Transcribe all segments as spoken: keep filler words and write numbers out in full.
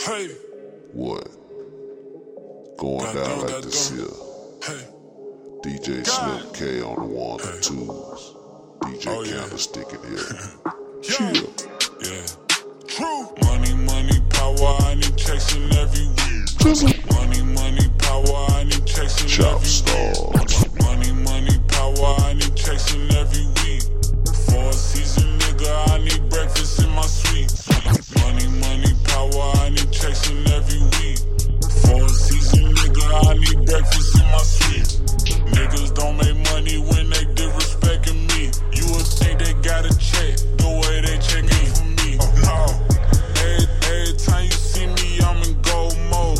Hey. What? Going got down done, like got this done. here. Hey. D J Slim K on the one Hey. and twos. D J Oh, yeah. Candlestick in here. Chill. Chill. Yeah. True. Money, money, power. I need checks in every week. Jizzle. Money, money, power. I need checks in Chop every stars. week. Money, money, power. I need checks in every week. For a season, nigga, I need breakfast in my suite. Money, money, power. I need checks in every week. For a season, nigga, I need breakfast in my suite. Niggas don't make money when they disrespecting me. You would think they got a check the way they checking for me. Oh no. Every, every time you see me, I'm in gold mode.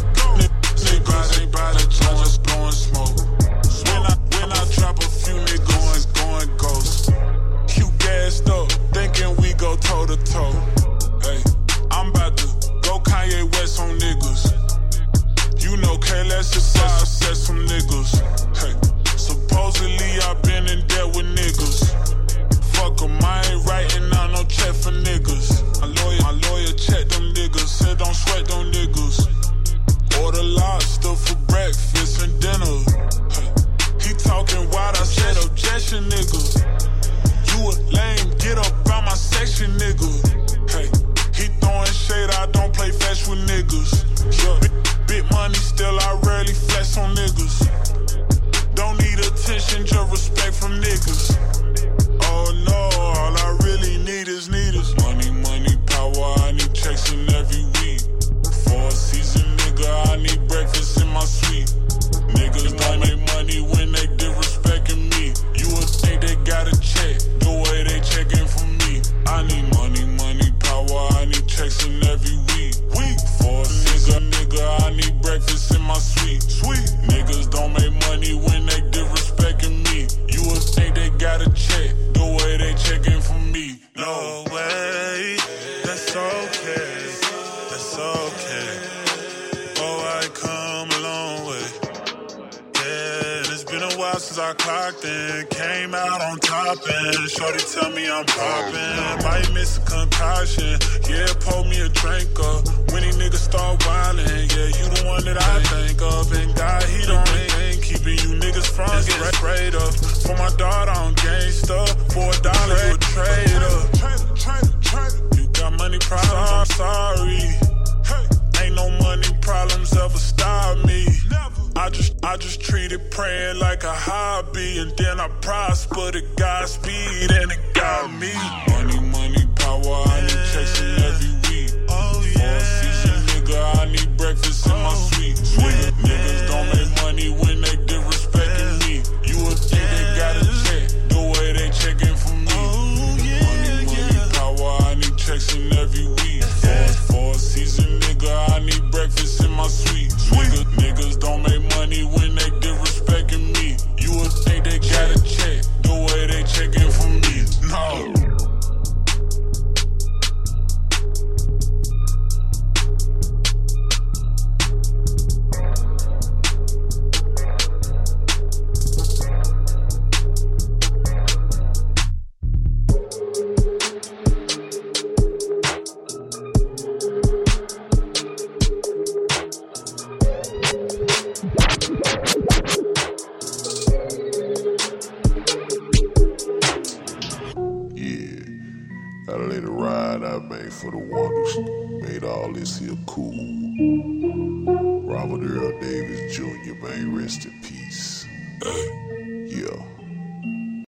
Niggas ain't by the jar, just blowing smoke. When I when I drop a few niggas going ghost. You gassed up, thinking we go toe to toe. Hey, I'm about to go Kanye West on niggas. You know K less success, success from niggas. Hey, supposedly I been in debt with niggas. Fuck 'em, I ain't writing out no check for niggas. My lawyer, my lawyer checked them niggas, said don't sweat them niggas. Order lobster for breakfast and dinner. Hey, he talking wild, I said objection, nigga. You a lame, get up out my section, nigga. Hey, he throwing shade, I don't play fetch with niggas. Yeah, big, big money, still I rarely flex on niggas. Don't need attention, just respect from niggas. Oh no, all I really need is need is money, money, power. I need checks in every week. For a season, nigga, I need breakfast in my suite. Niggas don't make money when they disrespecting me. You would think they got a check the way they checking for me. I need money, money, power. I need checks in every week. Week for a season, nigga, I need breakfast in my suite. Sweet niggas don't make money when they disrespecting me. You would think they got a check the way they checking for me. No way, that's okay, that's okay. Oh, I come a long way. Yeah, it's been a while since I clocked in. Came out on top and shorty tell me I'm poppin'. Might miss a concoction. Yeah, pour me a drink up. When these niggas start wildin', yeah, you the one that I think of. And God, he the only thing keeping you niggas from getting sprayed up. For my daughter, I'm gangsta. For a dollar, you a trader. You got money problems, I'm sorry. Ain't no money problems ever stop me. I just, I just treated praying like a hobby, and then I prospered at Godspeed, and it got me. Money, money, power. I need checks in every week. Oh yeah. For a season, nigga, I need breakfast in my suite. Niggas, niggas don't make money when they disrespecting me. You would think they got a check the way they checking for me. Money, money, power. I need checks in every week. For, for a season, nigga, I need breakfast in my suite. Niggas, niggas don't make money when they disrespecting me. You would think they got a check the way they checking for me. No. Gotta lay the ride I made for the one who made all this here cool. Robert Earl Davis Junior, man, rest in peace.